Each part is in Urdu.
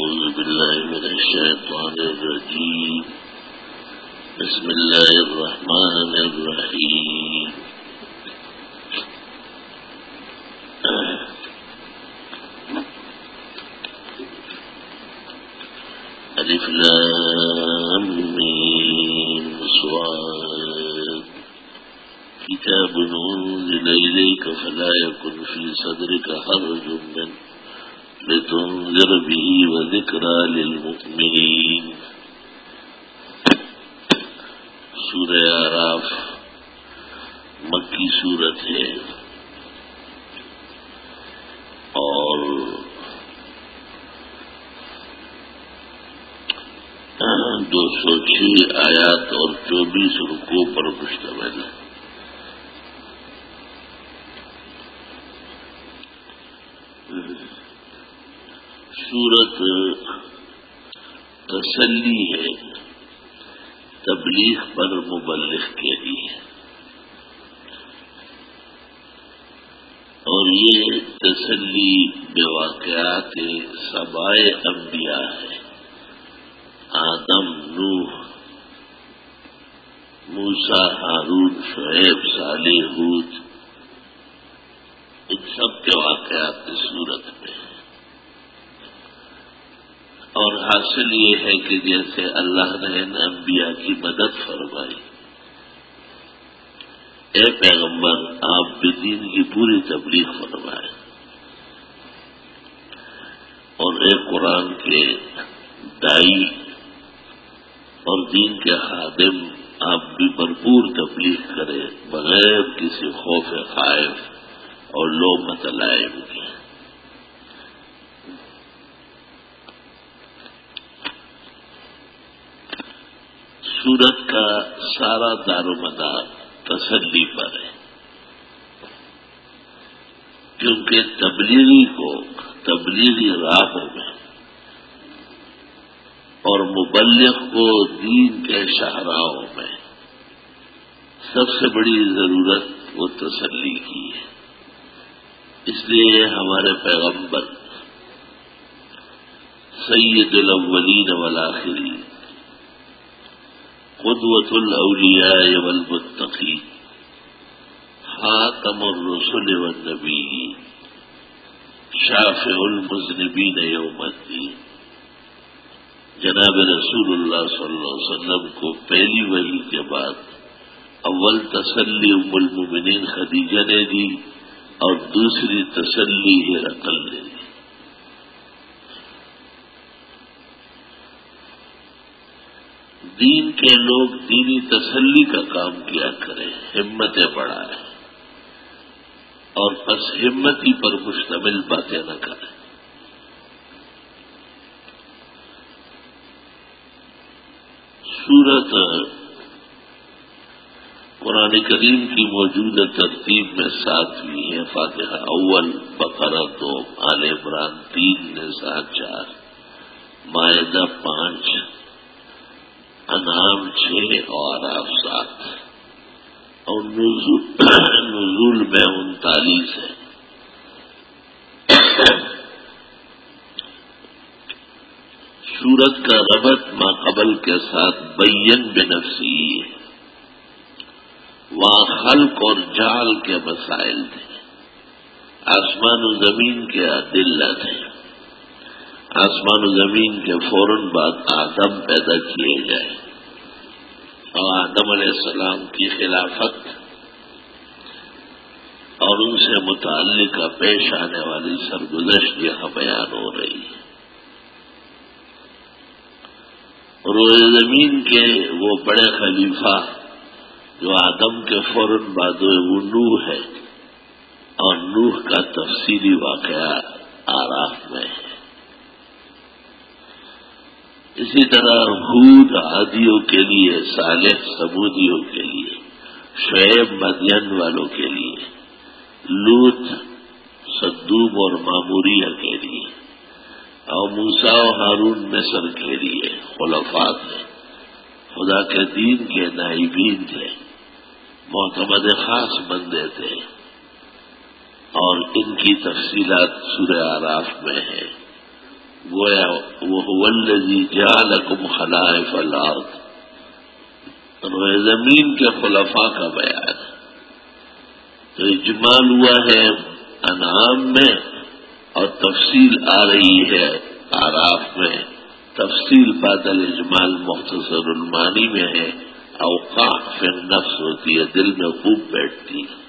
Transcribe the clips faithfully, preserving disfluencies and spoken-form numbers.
أعوذ بالله من الشيطان الرجيم. بسم الله الرحمن الرحيم. ألف لام ميم صاد. كتاب أنزل إليك فلا يكن في صدرك حرج منه لتنذر به وذكرى للمؤمنين. سورہ اعراف مکی سورت ہے اور دو سو چھ آیات اور چوبیس رکوع پر مشتمل ہے. سورت تسلی ہے تبلیغ پر مبلغ کے لیے، اور یہ تسلی بواقعات سبائے انبیاء ہے. آدم، نوح، موسیٰ، ہارون، شعیب، صالح، ہود، ان سب کے واقعات اس صورت میں. اور حاصل یہ ہے کہ جیسے اللہ نے ان انبیاء کی مدد فرمائی، اے پیغمبر آپ بھی دین کی پوری تبلیغ فرمائیں، اور اے قرآن کے دائی اور دین کے خادم آپ بھی بھرپور تبلیغ کریں بغیر کسی خوف خائف اور لومۃ لائم کے. سورت کا سارا دار و مدار تسلی پر ہے، کیونکہ تبلیغی کو تبلیغی راہوں میں اور مبلغ کو دین کے شاہراہوں میں سب سے بڑی ضرورت وہ تسلی کی ہے. اس لیے ہمارے پیغمبر سید الاولین والآخرین، قدوۃ الاولیاء والمتقین، خاتم الرسل والنبیین، شافع المذنبین یوم الدین، جناب رسول اللہ صلی اللہ علیہ وسلم کو پہلی وحی کے بعد اول تسلی ام المؤمنین خدیجہ نے دی اور دوسری تسلی ہرقل نے دی. دین کے لوگ دینی تسلی کا کام کیا کریں، ہمتیں بڑھائیں اور پس ہمتی پر مشتمل باتیں نہ کریں. سورت قرآن کریم کی موجودہ ترتیب میں ساتویں ہے. فاتحہ اول، بقرہ دو، آل عمران تین، نساء چار، مائدہ پانچ، انعام چھ اور اعراف سات، اور نزول نزول میں انتالیس ہے. سورت کا ربط ما قبل کے ساتھ بین بنفسی ہے. وہاں خلق اور جعل کے مسائل تھے، آسمان و زمین کے ادلہ تھے. آسمان و زمین کے فوراً بعد آدم پیدا کیے گئے اور آدم علیہ السلام کی خلافت اور ان سے متعلق پیش آنے والی سرگزشت یہاں بیان ہو رہی ہے. روئے زمین کے وہ بڑے خلیفہ جو آدم کے فوراً بعد وہ نوح ہے، اور نوح کا تفصیلی واقعہ اعراف میں ہے. اسی طرح ہود عادیوں کے لیے، صالح سمودیوں کے لیے، شعیب مدین والوں کے لیے، لوط صدوم اور ماموریہ کے لیے، اور موسیٰ و ہارون مصر کے لیے خلفاء تھے، خدا کے دین کے نائبین تھے، معتمد خاص بندے تھے. اور ان کی تفصیلات سورہ اعراف میں ہے. گویا وَهُوَ الَّذِي جَعَلَكُمْ خَلَائِفَ الْأَرْضِ، روئے زمین کے خلفاء کا بیان ہے۔ تو اجمال ہوا ہے انعام میں اور تفصیل آ رہی ہے اعراف میں، تفصیل بعد الاجمال مختصر المانی میں ہے، اوقاع فی النفس ہوتی ہے، دل میں خوب بیٹھتی ہے۔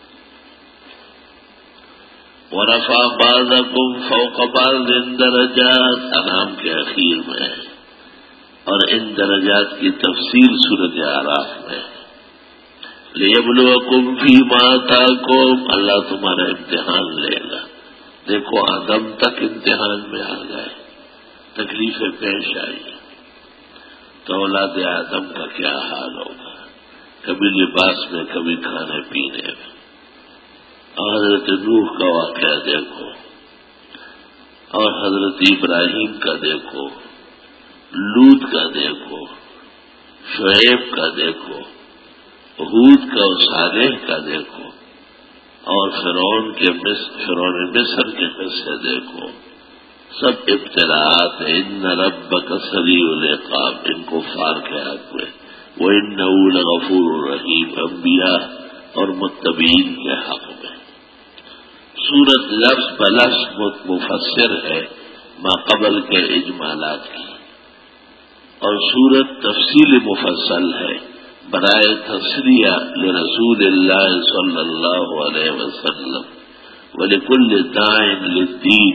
وَرَفَعَ بَعْضَكُمْ فَوْقَ بَعْضٍ دَرَجَاتٍ انعام کے اخیر میں ہے، اور ان درجات کی تفصیل سورۃ اعراف میں ہے۔ لِيَبْلُوَكُمْ فِيمَا آتَاكُمْ، اللہ تمہارا امتحان لے گا۔ دیکھو آدم تک امتحان میں آ گئے، تکلیفیں پیش آئی، تو اولاد آدم کا کیا حال ہوگا، کبھی لباس میں، کبھی کھانے پینے میں۔ اور حضرت نوح کا واقعہ دیکھو، اور حضرت ابراہیم کا دیکھو، لوط کا دیکھو، شعیب کا دیکھو، ہود کا اور صالح کا دیکھو، اور فرعون کے مصر فرعون مصر کے قصے دیکھو، سب ابتلاءات ہیں۔ ان ربک سریع العقاب، ان کفار کے حق میں، وانہ لغفور رحیم، انبیاء اور متبعین کے حق میں۔ سورت لفظ بلفظ مفسر ہے ما قبل کے اجمالات کی، اور سورت تفصیل مفصل ہے برائے تصریح لرسول اللہ صلی اللہ علیہ وسلم، ولکل داع للدین،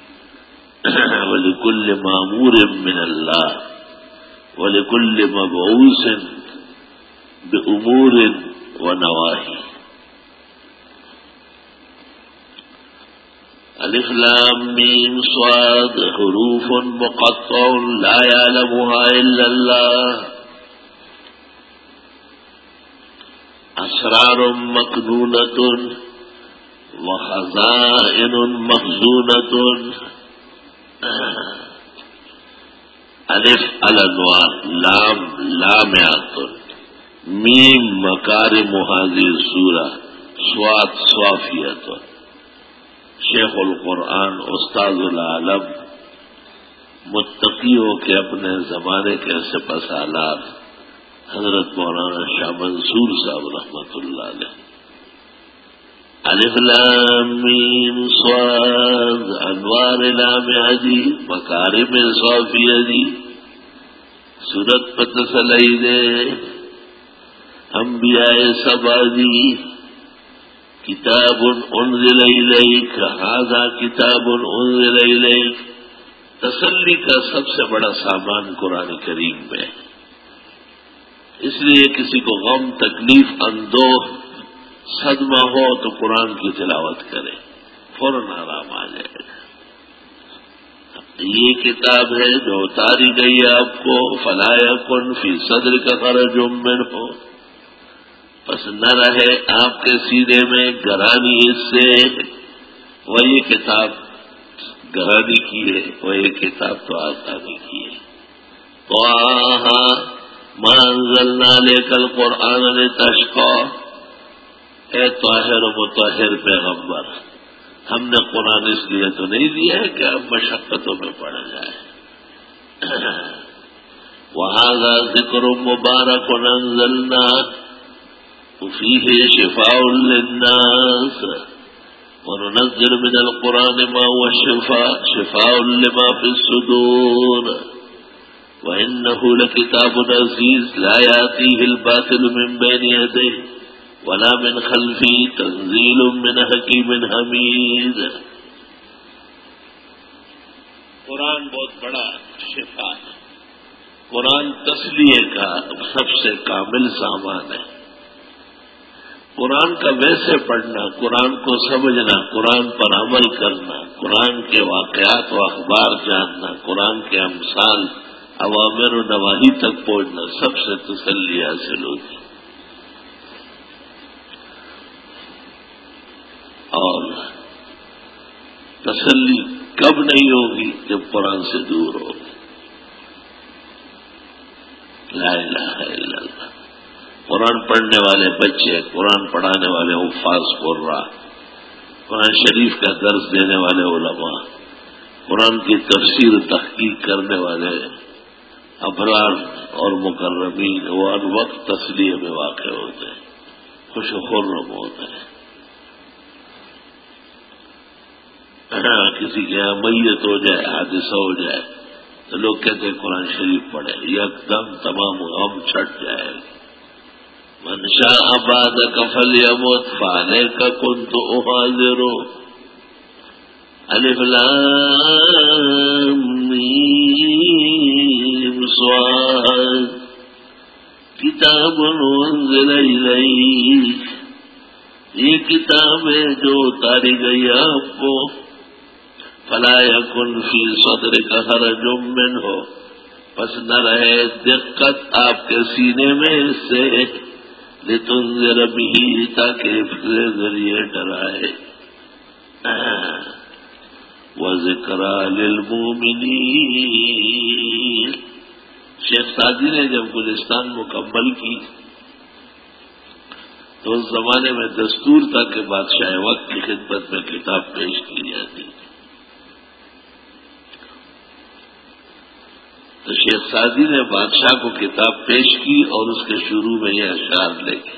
ولکل مامور من اللہ، ولکل مبعوث بامور ونواہی۔ الف لام میم صاد حروف مقطع لا يعلمها الا اللہ، اسرار مکنونۃ وخزائن مخزونۃ۔ الف الانوار، لام لامعۃ، میم مکارم هذه السورہ، صاد صافیۃ۔ شیخ القرآن استاد العالم، متقیوں کے اپنے زمانے کے سپہ سالار حضرت مولانا شاہ منصور صاحب رحمۃ اللہ علیہ۔ الف لام میم صاد، انوار لامعہ دی، مکارم صافیہ دی، سورت پتسلی دے، انبیاء سبا دی، کتاب انزل الیک ھذا کتاب انزل الیک۔ تسلی کا سب سے بڑا سامان قرآن کریم میں، اس لیے کسی کو غم، تکلیف، اندوہ، صدمہ ہو تو قرآن کی تلاوت کرے، فوراً آرام آ جائے گا۔ یہ کتاب ہے جو اتاری گئی آپ کو، فلا یکن فی صدرک حرج منہ، بس نہ رہے آپ کے سینے میں گرانی اس سے۔ وہ یہ کتاب گرانی کی ہے، وہ یہ کتاب تو آسانی کی ہے۔ طٰہٰ مَا أَنزَلْنَا عَلَيْكَ الْقُرْآنَ لِتَشْقَىٰ، اے طاہر و مطہر پیغمبر، ہم نے قرآن اس لیے تو نہیں دیا ہے کہ آپ مشقتوں میں پڑ جائیں۔ وَهَٰذَا ذِكْرٌ مُبَارَكٌ أَنزَلْنَاهُ وَفِيهِ شِفَاءٌ لِلنَّاسِ وَنُنَزِّلُ مِنَ الْقُرْآنِ مَا هُوَ شِفَاءٌ شِفَاءٌ لِمَا فِي الصُّدُورِ وَإِنَّهُ لَكِتَابٌ عَزِيزٌ لَا يَأْتِيهِ الْبَاطِلُ مِنْ بَيْنِ يَدَيْهِ وَلَا مِنْ خَلْفِهِ تَنزِيلٌ مِنْ حَكِيمٍ حَمِيدٍ۔ قرآن بہت بڑا شفا ہے، قرآن تسلیے کا سب سے کامل سامان ہے۔ قرآن کا ویسے پڑھنا، قرآن کو سمجھنا، قرآن پر عمل کرنا، قرآن کے واقعات و اخبار جاننا، قرآن کے امثال، اوامر و نواہی تک پہنچنا، سب سے تسلی حاصل ہوگی۔ اور تسلی کب نہیں ہوگی؟ جب قرآن سے دور ہوگی۔ لا الہ الا اللہ۔ قرآن پڑھنے والے بچے، قرآن پڑھانے والے حفاظ قرآن، قرآن شریف کا درس دینے والے علماء، قرآن کی تفسیر تحقیق کرنے والے ابرار اور مکرمین وہ ہر وقت تسلیہ میں واقع ہوتے ہیں، خوش و خرم ہوتے ہیں۔ کسی کے یہاں میت ہو جائے، حادثہ ہو جائے تو لوگ کہتے ہیں قرآن شریف پڑھے، یک دم تمام غم چھٹ جائے۔ من شاء بعدک فلیمت فعلیک کنت احاذر الف لام میم صاد کتاب انزل الیک، یہ کتاب ہے جو اتاری گئی آپ کو، فلا یکن فی صدرک حرج منہ، پس نہ رہے دقت آپ کے سینے میں اس سے، لتنذر بہ، تاکہ اس کے ذریعے ڈرائے، وذکریٰ للمؤمنین۔ شیخ سعدی نے جب گلستان مکمل کی تو اس زمانے میں دستور تھا کہ بادشاہ وقت کی خدمت میں کتاب پیش کی جاتی، تو شیخ سعدی نے بادشاہ کو کتاب پیش کی اور اس کے شروع میں یہ اشعار لکھے،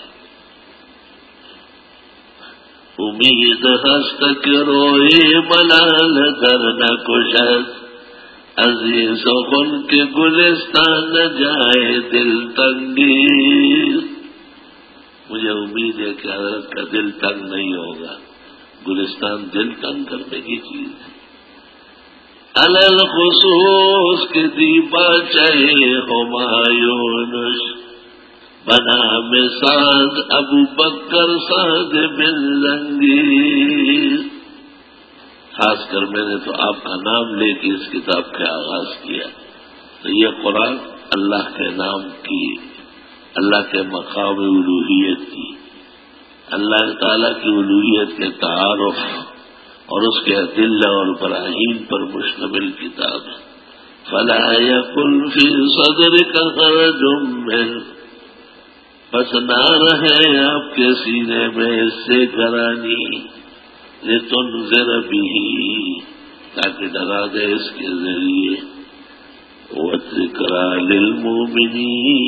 امید ہست کہ روئے ملال در نہ کشد، عزیز و خن کے گلستان نہ جائے دل تنگی، مجھے امید ہے کہ حضرت کا دل تنگ نہیں ہوگا، گلستان دل تنگ کرنے کی چیز ہے۔ علل خصوص کے دیپا چاہے ہمایونش، بنا میں ساز ابو بکر ساز بن زنگیر، خاص کر میں نے تو آپ کا نام لے کے اس کتاب کا آغاز کیا، تو یہ قرآن اللہ کے نام کی، اللہ کے مقام الوہیت کی، اللہ تعالی کی الوہیت کے تعارف اور اس کے ادلہ اور براہین پر مشتمل کتاب ہے۔ فلا یکن فی صدرک حرج منہ، بس نہ رہے آپ کے سینے میں اس سے گرانی، لتنذر بہ، تاکہ ڈرا دے اس کے ذریعے، وذکریٰ للمؤمنین،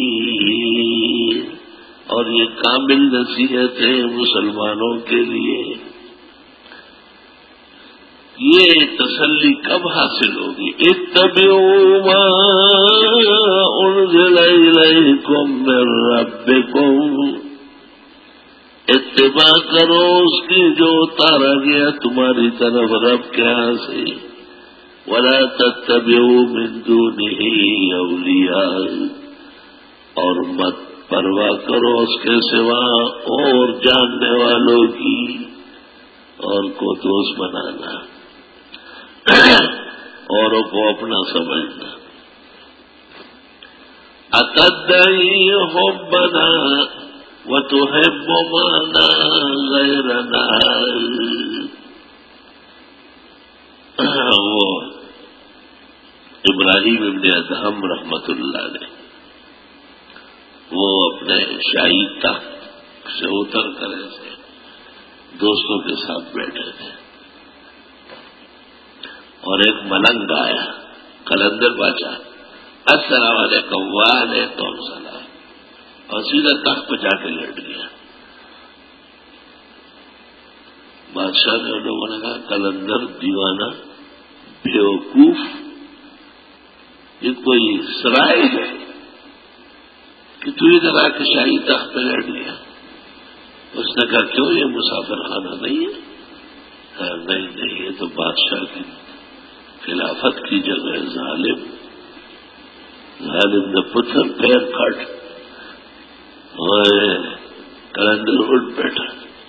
اور یہ کامل نصیحت ہے مسلمانوں کے لیے۔ یہ تسلی کب حاصل ہوگی؟ اتبعوا ما انزل الیکم من ربکم، اتباع کرو اس کی جو اتارا گیا تمہاری طرف رب کے ہاں سے، ولا تتبعوا من دونہ اولیاء، اور مت پرواہ کرو اس کے سوا اور جاننے والوں کی، اور کو دوست بنانا، اوروں کو اپنا سمجھنا۔ اتدعی حبنا وتحب ما غیرنا، وہ ابراہیم ابن ادہم رحمت اللہ علیہ، وہ اپنے شاہی تخت سے اتر کر ایسے دوستوں کے ساتھ بیٹھے تھے، اور ایک ملنگ آیا، قلندر بادشاہ، السلام علیکم، وعلیکم السلام، اور سیدھا تخت پہ جا کے لیٹ گیا۔ بادشاہ نے لوگوں نے کہا قلندر دیوانہ، بیوقوف، یہ کوئی سرائے ہے کہ تو ادھر آ کے شاہی تخت پہ لیٹ گیا؟ اس نے کہا کیوں، یہ مسافر خانہ نہیں ہے؟ کہا نہیں نہیں، یہ تو بادشاہ کی خلافت کی جگہ ہے، ظالم ظالم نے پتھر پیر کاٹ، اور قلندر اٹھ بیٹھا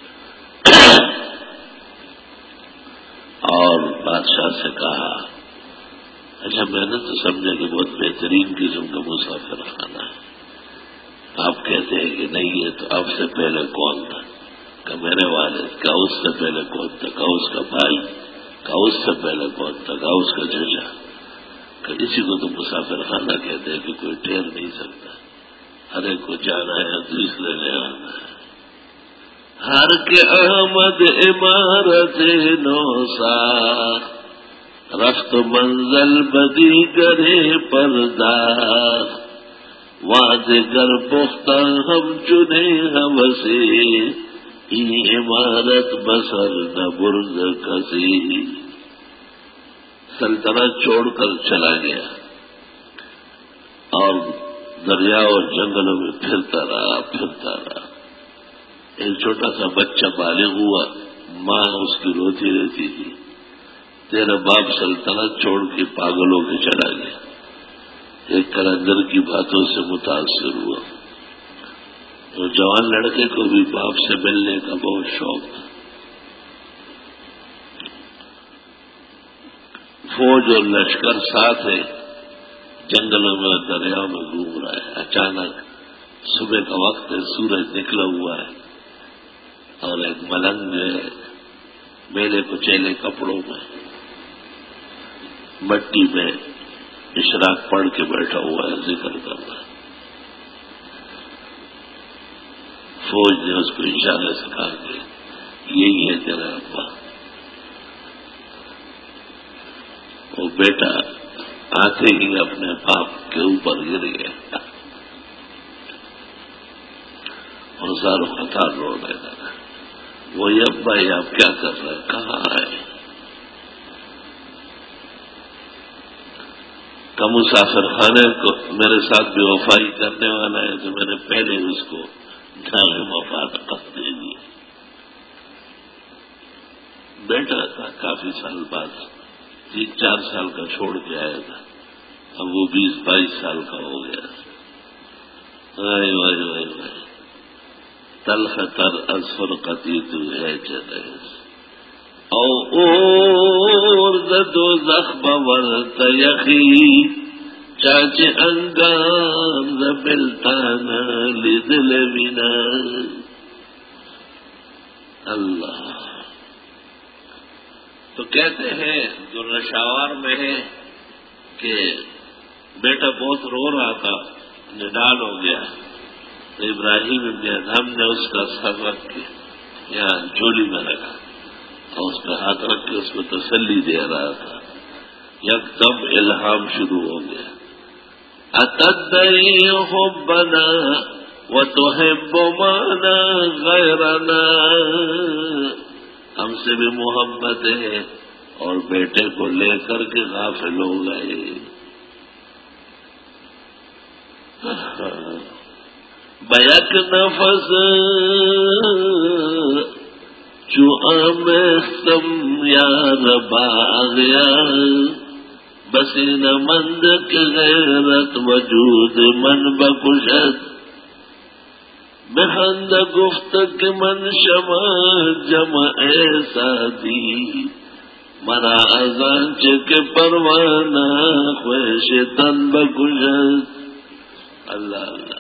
اور بادشاہ سے کہا اچھا میں نے تو سمجھا کہ بہت بہترین قسم کا مسافر خانہ ہے، آپ کہتے ہیں کہ نہیں ہے، تو آپ سے پہلے کون تھا؟ کہ میرے والد۔ کا اس سے پہلے کون تھا؟ کا اس کا بھائی۔ کا اس سے پہلے کون تھا؟ کا اس کا چچا۔ کہ اسی کو تو مسافر خانہ کہتے ہیں کہ کوئی ٹھہر نہیں سکتا، ہر ایک کو جانا ہے، دوسرے نے آنا ہے۔ ہر کے احمد عمارت نو ساخت، رفت منزل بدی گرے پردار واد گر پختہ ہم چنے ہم سے عمارت بسر نہ برد کسی سلطنت چھوڑ کر چلا گیا اور دریا اور جنگلوں میں پھرتا رہا پھرتا رہا. ایک چھوٹا سا بچہ بالغ ہوا، ماں اس کی روتی رہتی تھی، تیرا باپ سلطنت چھوڑ کے پاگل ہو کے چلا گیا. ایک کلندر کی باتوں سے متاثر ہوا. تو جوان لڑکے کو بھی باپ سے ملنے کا بہت شوق تھا. فوج اور لشکر ساتھ ہے، جنگلوں میں اور دریاؤں میں گھوم رہا ہے. اچانک صبح کا وقت ہے، سورج نکلا ہوا ہے اور ایک ملنگ جو ہے میلے کچیلے کپڑوں میں مٹی میں اشراق پڑھ کے بیٹھا ہوا ہے، ذکر کر رہا ہے. فوج نے اس کو اشارے سے کہا کہ یہی ہے تیرا ابا. وہ بیٹا آتے ہی اپنے باپ کے اوپر گر گیا اور زارو قطار رونے لگا. وہی ابا یہ آپ کیا کر رہے ہیں، کہاں آئے؟ کا مسافر خانے کو میرے ساتھ بے وفائی کرنے والا ہے تو میں نے پہلے اس کو دھاغ مفاد دے دی. بیٹا تھا، کافی سال بعد تین چار سال کا چھوڑ کے آیا تھا، اب وہ بیس بائیس سال کا ہو گیا. وائے وائے وائے وائے تلخ تر از فرقتی تو ہے جلیس او اور دو زخم ورت یخی چاچ انگام زبلتانا لدل بنا. اللہ تو کہتے ہیں جو نشاور میں ہے کہ بیٹا بہت رو رہا تھا، نڈال ہو گیا تو ابراہیم ابن ادھم نے اس کا سر رکھ کے یہاں جھولی میں رکھا اور اس پہ ہاتھ رکھ کے اس کو تسلی دے رہا تھا. یک دم الہام شروع ہو گیا. اتدعی حبنا وتحب مانا غیرنا، ہم سے بھی محبت ہے اور بیٹے کو لے کر کے غافل ہو گئے. بیک نفس جو آمستم یار باغیا بسین مند کے غیرت وجود من بکشت بخند گفت کہ من شما جمع ایسا دی مرا ازان چک پروانہ خوش تن بکشت. اللہ اللہ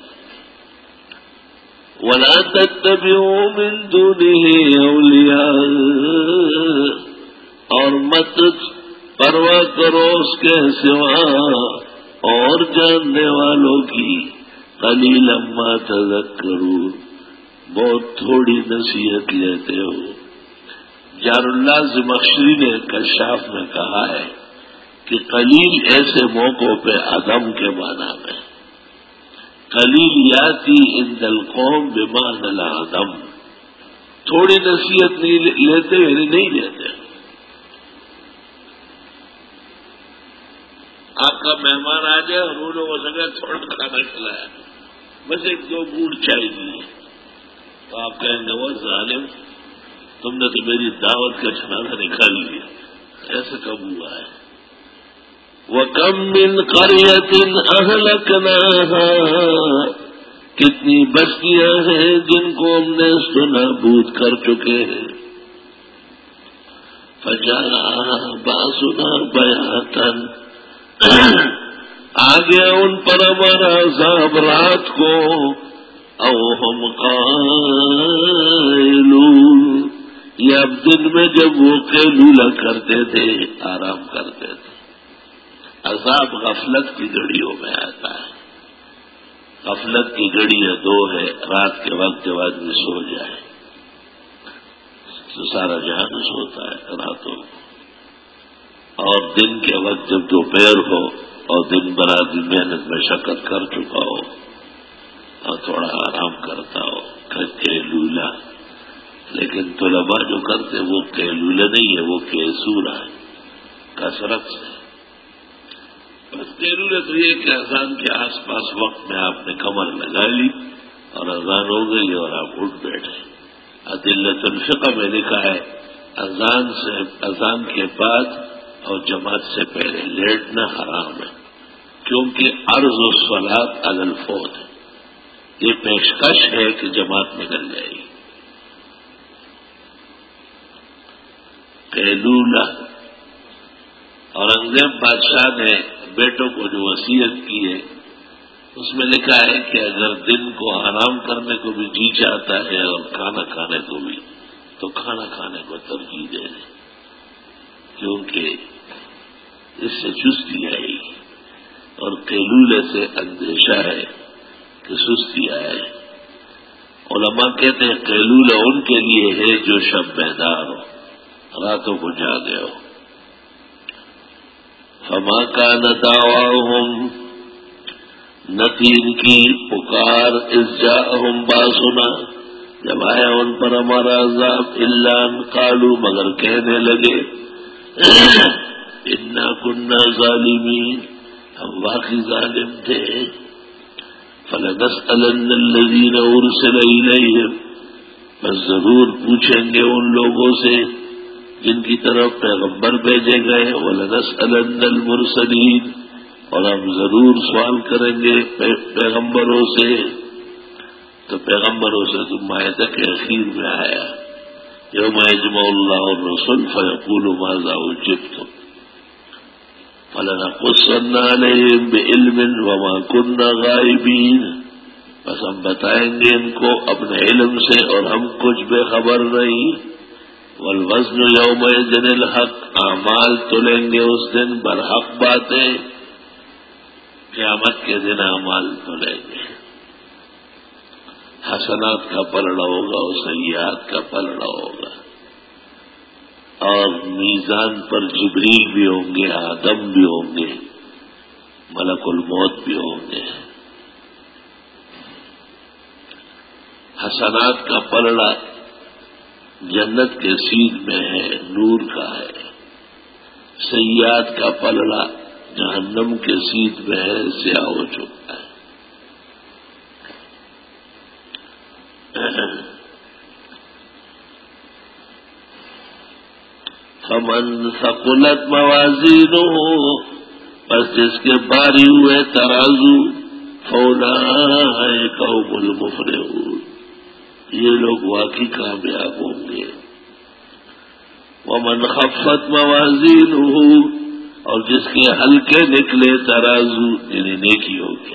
ولا تتبعوا من دونه اولیاء، اور مت پرواہ کرو اس کے سوا اور جاننے والوں کی. قلیلا ما تذکرون، بہت تھوڑی نصیحت لیتے ہو. جار اللہ زمخشری نے کشاف میں کہا ہے کہ قلیل ایسے موقعوں پہ عدم کے معنی میں، قلیل یاتی عند القوم بمعنی العدم، تھوڑی نصیحت نہیں لیتے یعنی نہیں لیتے. آپ کا مہمان آ جائے اور انہوں نے سگا تھوڑا کھانا کھلایا، بس ایک دو بوٹ چاہیے تو آپ کہیں گے وہ ظالم تم نے تو میری دعوت کا چھنانا نکال لیا. ایسے کب ہوا ہے؟ وَكَمْ مِنْ قَرْيَةٍ أَهْلَكْنَاهَا، کتنی بستیاں ہیں جن کو ہم نے نابود کر چکے ہیں. فَجَاءَ بَأْسُنَا بَيَاتًا، آ گیا ان پر ہمارا عذاب رات کو. او ہم قائلون، یا اب دن میں جب وہ قیلولہ کرتے تھے، آرام کرتے تھے. عذاب غفلت کی گھڑیوں میں آتا ہے. غفلت کی گھڑیاں دو ہے، رات کے وقت جب آدمی سو جائے تو سارا جہان سوتا ہے راتوں کو، اور دن کے وقت جب دوپہر ہو اور دن بھر آدمی محنت مشقت کر چکا ہو اور تھوڑا آرام کرتا ہو کیلولا. لیکن طلباء جو کرتے وہ کیلولا نہیں ہے، وہ کیسورا ہے، کثرت سے. بس کیلولا تو یہ کہ اذان کے آس پاس وقت میں آپ نے کمر لگا لی اور اذان ہو گئی اور آپ اٹھ بیٹھے. ادلۃ الفقہ میں لکھا ہے اذان سے اذان کے بعد اور جماعت سے پہلے لیٹنا حرام ہے، کیونکہ عرض الصلاۃ علی الفوت ہے. یہ پیشکش ہے کہ جماعت نکل جائے گی. قیلولہ اورنگزیب بادشاہ نے بیٹوں کو جو وصیت کی ہے اس میں لکھا ہے کہ اگر دن کو آرام کرنے کو بھی جی چاہتا ہے اور کھانا کھانے کو بھی تو کھانا کھانے کو ترجیح دے دیں، کیونکہ اس سے چستی آئے گی اور قیلولے سے اندیشہ ہے کہ سستی آئے. علماء کہتے ہیں قیلولہ ان کے لیے ہے جو شب بیدار ہو، راتوں کو جاگے ہو. فما کان دعواہم، نہ تھی ان کی پکار اذ جاءہم باسنا، جب آیا ان پر ہمارا عذاب، الا ان قالوا، مگر کہنے لگے انا کنا ظالمین، ہم واقعی ظالم تھے. فلنسألن الذین ارسل الیہم، بس ضرور پوچھیں گے ان لوگوں سے جن کی طرف پیغمبر بھیجے گئے. وَلَنَسْأَلَنَّ الْمُرْسَلِينَ، اور ہم ضرور سوال کریں گے پیغمبروں سے. تو پیغمبروں سے تو مائدہ کے اخیر میں آیا یوم یجمع اللہ الرسل فیقول ماذا اجبتم فلنقصن علیہم بعلم وما كنا غائبین، بس ہم بتائیں گے ان کو اپنے علم سے اور ہم کچھ بے خبر نہیں. والوزن یومئذ الحق، اعمال تلیں گے اس دن برحق باتیں، قیامت کے دن اعمال تلیں گے. حسنات کا پلڑا ہوگا اور سیئات کا پلڑا ہوگا، اور میزان پر جبریل بھی ہوں گے، آدم بھی ہوں گے، ملک الموت بھی ہوں گے. حسنات کا پلڑا جنت کے سیدھ میں ہے، نور کا ہے. سیئات کا پلڑا جہنم کے سیدھ میں ہے، سیاہ ہو چکا ہے. فمن ثقلت موازینہ، بس جس کے باری ہوئے ترازو، فاولئک هم المفلحون، یہ لوگ واقعی کامیاب ہوں گے. ومن خفت موازینہ، اور جس کے ہلکے نکلے ترازو یعنی نیکی ہوگی،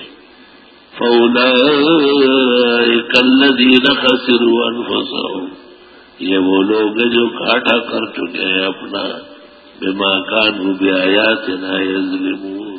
فاولئک الذین خسروا انفسهم، یہ وہ لوگ ہیں جو گھاٹا کر چکے ہیں اپنا، بما کانوا بآیاتنا یظلمون،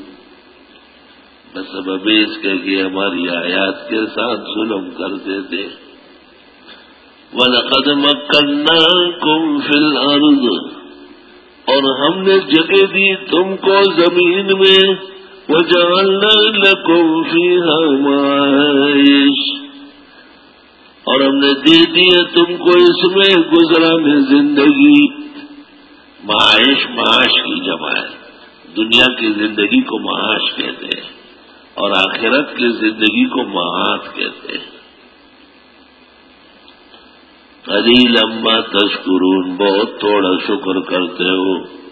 بسبب اس کے کہ ہماری آیات کے ساتھ ظلم کرتے تھے. وَلَقَدْ مَكَّنَّاكُمْ فِي الْأَرْضِ، اور ہم نے جگہ دی تم کو زمین میں، وَجَعَلْنَا لَكُمْ فِيهَا مَعَائِشَ، اور ہم نے دے دیے تم کو اس میں گزرانے زندگی. معاش معاش کی جمع ہے، دنیا کی زندگی کو معاش کہتے ہیں اور آخرت کی زندگی کو معاد کہتے ہیں. قلیلا ما تشکرون، بہت تھوڑا شکر کرتے ہو.